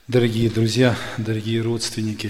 Дорогие друзья, дорогие родственники,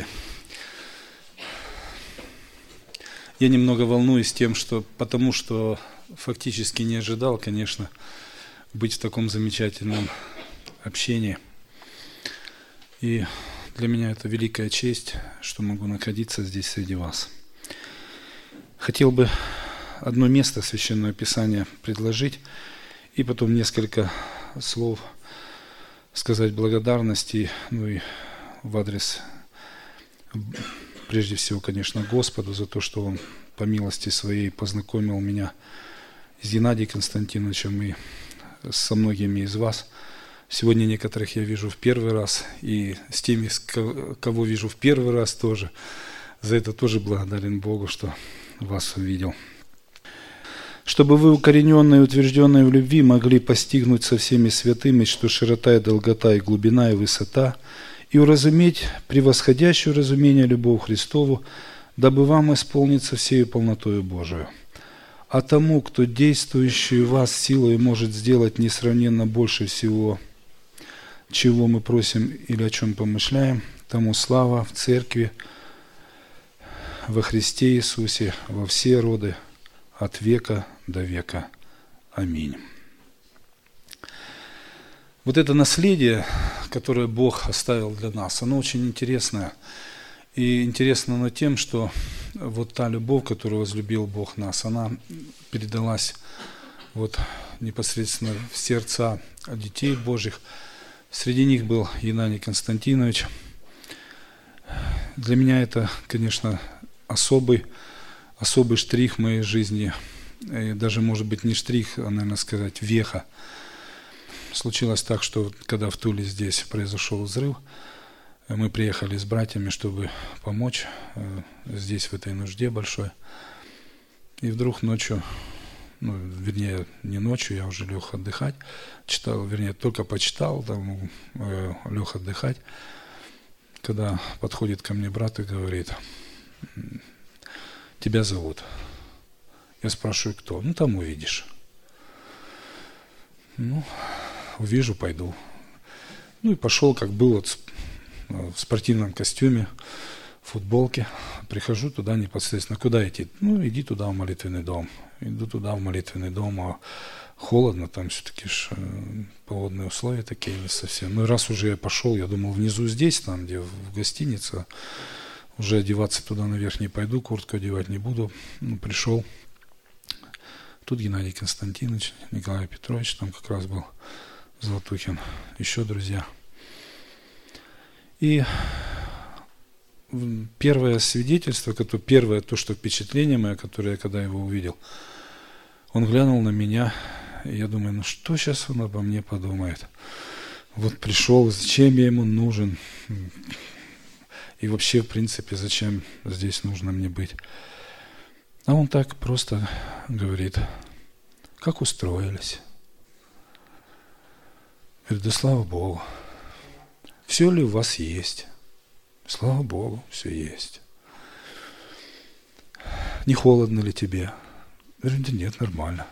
я немного волнуюсь потому что фактически не ожидал, конечно, быть в таком замечательном общении. И для меня это великая честь, что могу находиться здесь среди вас. Хотел бы одно место Священного Писания предложить и потом несколько слов сказать благодарности, и в адрес, прежде всего, конечно, Господу за то, что Он по милости Своей познакомил меня с Геннадием Константиновичем и со многими из вас. Сегодня некоторых я вижу в первый раз, и с теми, кого вижу в первый раз тоже. За это тоже благодарен Богу, что вас увидел. Чтобы вы, укорененные и утвержденные в любви, могли постигнуть со всеми святыми, что широта и долгота, и глубина, и высота, и уразуметь превосходящую разумение любовь Христову, дабы вам исполниться всею полнотою Божию. А тому, кто действующий в вас силой может сделать несравненно больше всего, чего мы просим или о чем помышляем, тому слава в Церкви, во Христе Иисусе, во все роды, от века до века. Аминь. Вот это наследие, которое Бог оставил для нас, оно очень интересное. И интересно оно тем, что вот та любовь, которую возлюбил Бог нас, она передалась вот непосредственно в сердца детей Божьих. Среди них был Геннадий Константинович. Для меня это, конечно, особый штрих в моей жизни, и даже, может быть, не штрих, а, наверное, сказать, веха. Случилось так, что когда в Туле здесь произошел взрыв, мы приехали с братьями, чтобы помочь здесь, в этой нужде большой. И вдруг ночью, не ночью, я уже лег отдыхать, только почитал, лег отдыхать, когда подходит ко мне брат и говорит: тебя зовут. Я спрашиваю, кто? Там увидишь. Увижу, пойду. И пошел, как был, в спортивном костюме, в футболке. Прихожу туда непосредственно. Куда идти? Иди туда, в молитвенный дом. Иду туда, в молитвенный дом, а холодно, там все-таки погодные условия такие не совсем. И раз уже я пошел, я думал, внизу здесь, там, где в гостинице, уже одеваться туда наверх не пойду, куртку одевать не буду. Пришел. Тут Геннадий Константинович, Николай Петрович, там как раз был Золотухин, еще друзья. И первое свидетельство, первое то, что впечатление мое, которое я когда его увидел, он глянул на меня, и я думаю, что сейчас он обо мне подумает? Вот пришел, зачем я ему нужен? И вообще, в принципе, зачем здесь нужно мне быть? А он так просто говорит: как устроились? Говорит: да слава Богу. Все ли у вас есть? Слава Богу, все есть. Не холодно ли тебе? Я говорю: да нет, нормально.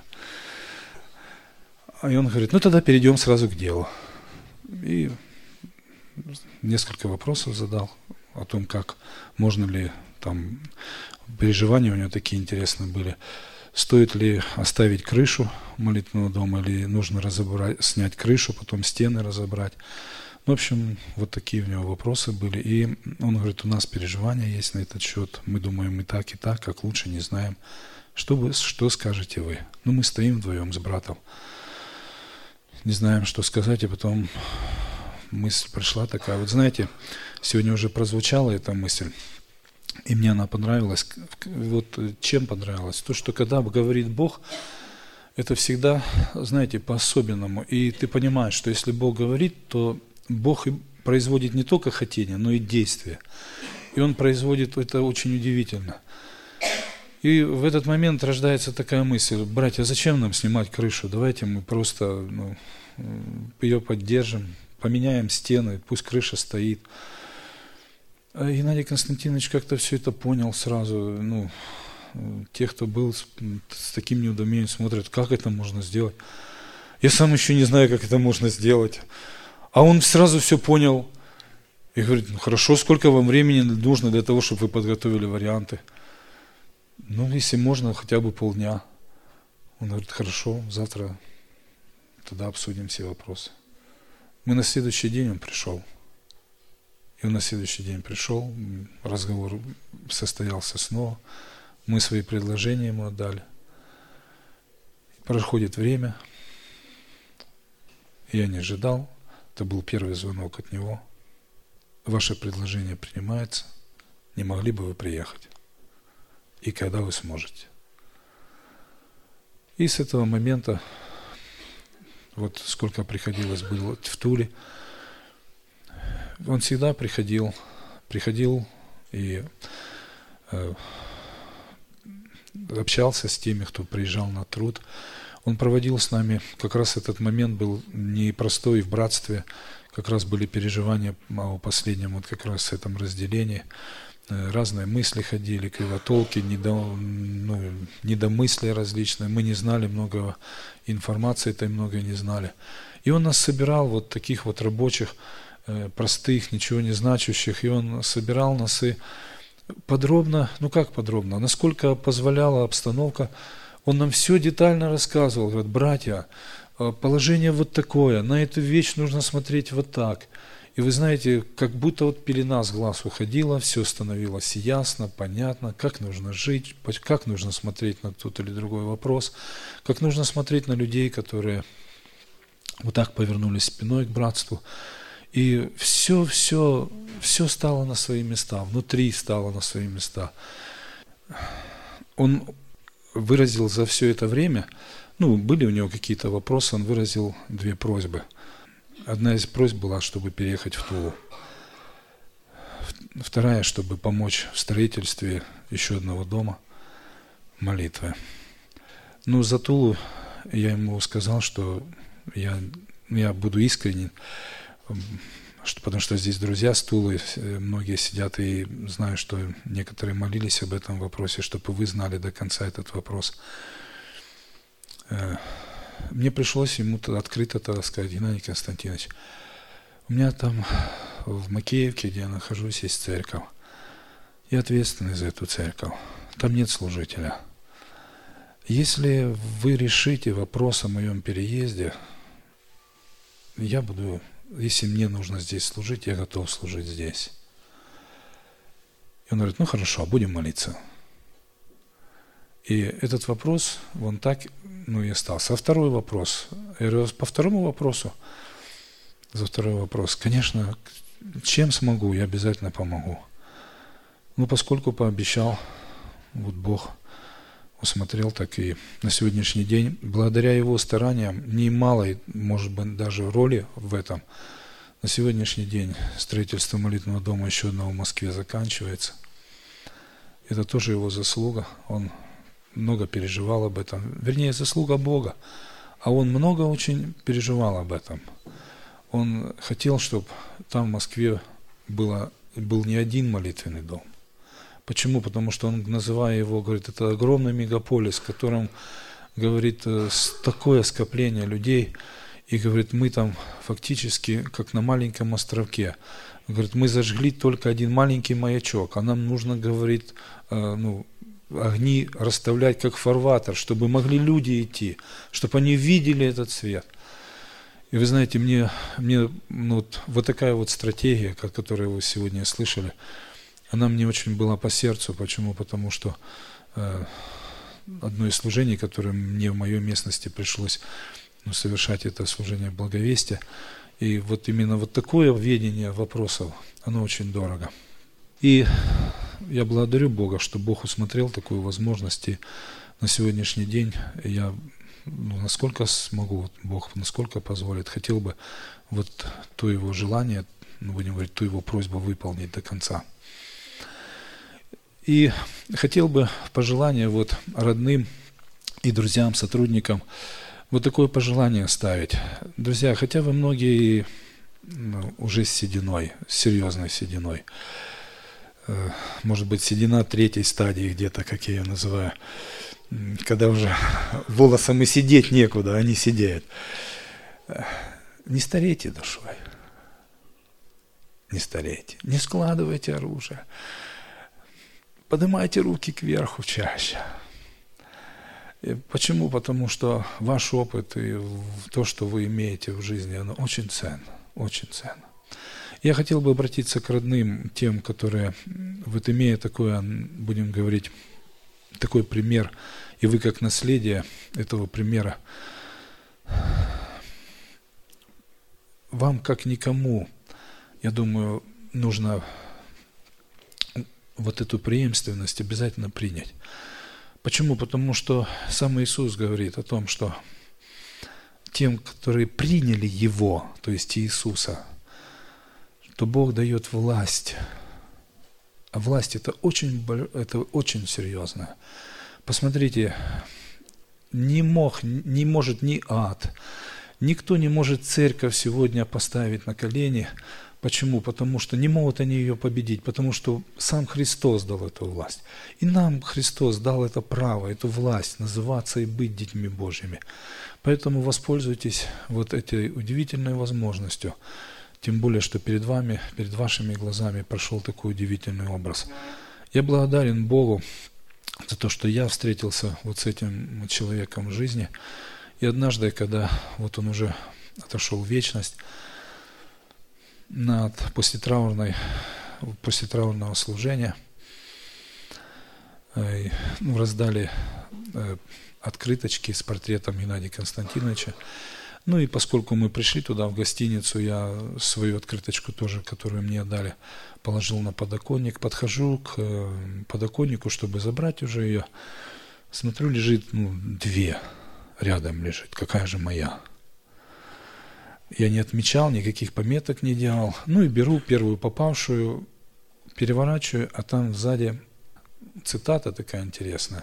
И он говорит: тогда перейдем сразу к делу. И несколько вопросов задал о том, как можно ли там, переживания у него такие интересные были. Стоит ли оставить крышу молитвенного дома, или нужно снять крышу, потом стены разобрать. В общем, вот такие у него вопросы были. И он говорит: у нас переживания есть на этот счет. Мы думаем и так, как лучше не знаем. Что скажете вы? Мы стоим вдвоем с братом. Не знаем, что сказать, и потом мысль пришла такая. Вот знаете, сегодня уже прозвучала эта мысль. И мне она понравилась. Вот чем понравилась? То, что когда говорит Бог, это всегда, знаете, по-особенному. И ты понимаешь, что если Бог говорит, то Бог производит не только хотение, но и действие. И Он производит это очень удивительно. И в этот момент рождается такая мысль: братья, зачем нам снимать крышу? Давайте мы просто ее поддержим, поменяем стены, пусть крыша стоит. А Геннадий Константинович как-то все это понял сразу. Те, кто был с таким недоумением, смотрят, как это можно сделать. Я сам еще не знаю, как это можно сделать. А он сразу все понял И говорит, ну хорошо, сколько вам времени нужно для того, чтобы вы подготовили варианты? Ну, если можно, хотя бы полдня. Он говорит, хорошо, завтра тогда обсудим все вопросы. Мы на следующий день он пришел. И он на следующий день пришел, разговор состоялся снова. Мы свои предложения ему отдали. Проходит время. Я не ожидал. Это был первый звонок от него. Ваше предложение принимается. Не могли бы вы приехать? И когда вы сможете? И с этого момента, вот сколько приходилось было в Туле, он всегда приходил и общался с теми, кто приезжал на труд. Он проводил с нами, как раз этот момент был непростой в братстве, как раз были переживания о последнем, вот как раз этом разделении. Разные мысли ходили, кривотолки, недомыслия различные. Мы не знали много информации, много не знали. И он нас собирал, вот таких вот рабочих, простых, ничего не значащих, и он собирал нас и подробно, насколько позволяла обстановка, он нам все детально рассказывал, говорит, братья, положение вот такое, на эту вещь нужно смотреть вот так. И вы знаете, как будто вот пелена с глаз уходила, все становилось ясно, понятно, как нужно жить, как нужно смотреть на тот или другой вопрос, как нужно смотреть на людей, которые вот так повернулись спиной к братству. И все стало на свои места, внутри стало на свои места. Он выразил за все это время, были у него какие-то вопросы, он выразил 2 просьбы. Одна из просьб была, чтобы переехать в Тулу. Вторая, чтобы помочь в строительстве еще одного дома, молитвы. За Тулу я ему сказал, что я буду искренен, потому что здесь друзья с Тулы, многие сидят и знаю, что некоторые молились об этом вопросе, чтобы вы знали до конца этот вопрос. Мне пришлось ему открыто сказать, Геннадий Константинович, у меня там в Макеевке, где я нахожусь, есть церковь. Я ответственный за эту церковь. Там нет служителя. Если вы решите вопрос о моем переезде, если мне нужно здесь служить, я готов служить здесь. И он говорит, хорошо, будем молиться. И этот вопрос, он так, и остался. А второй вопрос, я говорю, по второму вопросу, за второй вопрос, конечно, чем смогу, я обязательно помогу. Поскольку пообещал, вот Бог усмотрел, так и на сегодняшний день, благодаря его стараниям, немалой, может быть, даже роли в этом, на сегодняшний день строительство молитвенного дома еще одного в Москве заканчивается. Это тоже его заслуга, он много переживал об этом, вернее, заслуга Бога, а он много очень переживал об этом. Он хотел, чтобы там в Москве был не один молитвенный дом. Почему? Потому что он, называя его, говорит, это огромный мегаполис, в котором, говорит, такое скопление людей, и, говорит, мы там фактически как на маленьком островке. Говорит, мы зажгли только один маленький маячок, а нам нужно, говорит, огни расставлять как фарватер, чтобы могли люди идти, чтобы они видели этот свет. И вы знаете, мне вот такая вот стратегия, которую вы сегодня слышали, она мне очень была по сердцу. Почему? Потому что одно из служений, которое мне в моей местности пришлось совершать, это служение благовестия. И вот именно вот такое ведение вопросов, оно очень дорого. И я благодарю Бога, что Бог усмотрел такую возможность, и на сегодняшний день я, насколько смогу, Бог насколько позволит, хотел бы вот то его желание, будем говорить, ту его просьбу выполнить до конца. И хотел бы пожелание вот родным и друзьям, сотрудникам, вот такое пожелание оставить. Друзья, хотя вы многие уже с сединой, с серьезной сединой, может быть, седина 3-й стадии где-то, как я ее называю, когда уже волосам и сидеть некуда, они сидеют. Не старейте душой. не старейте, не складывайте оружие, поднимайте руки кверху чаще. И почему? Потому что ваш опыт и то, что вы имеете в жизни, оно очень ценно, очень ценно. Я хотел бы обратиться к родным, тем, которые, вот имея такое, будем говорить, такой пример, и вы как наследие этого примера, вам как никому, я думаю, нужно вот эту преемственность обязательно принять. Почему? Потому что сам Иисус говорит о том, что тем, которые приняли Его, то есть Иисуса, то Бог дает власть. А власть это очень серьезно. Посмотрите, не может ни ад, никто не может церковь сегодня поставить на колени. Почему? Потому что не могут они ее победить, потому что сам Христос дал эту власть. И нам Христос дал это право, эту власть называться и быть детьми Божьими. Поэтому воспользуйтесь вот этой удивительной возможностью. Тем более, что перед вами, перед вашими глазами прошел такой удивительный образ. Я благодарен Богу за то, что я встретился вот с этим человеком в жизни. И однажды, когда вот он уже отошел в вечность, после траурного служения раздали открыточки с портретом Геннадия Константиновича. Ну и поскольку мы пришли туда, в гостиницу, я свою открыточку тоже, которую мне дали, положил на подоконник. Подхожу к подоконнику, чтобы забрать уже ее. Смотрю, лежит, две рядом лежит. Какая же моя? Я не отмечал, никаких пометок не делал. Ну и беру первую попавшую, переворачиваю, а там сзади цитата такая интересная.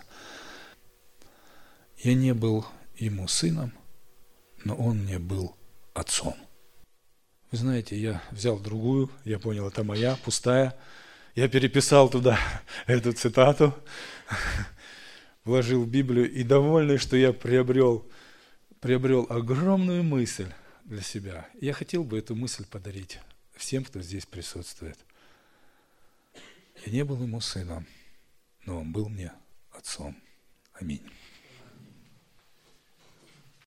«Я не был ему сыном, но он мне был отцом». Вы знаете, я взял другую, я понял, это моя, пустая. Я переписал туда эту цитату, вложил в Библию и довольный, что я приобрел огромную мысль для себя. Я хотел бы эту мысль подарить всем, кто здесь присутствует. Я не был ему сыном, но он был мне отцом. Аминь.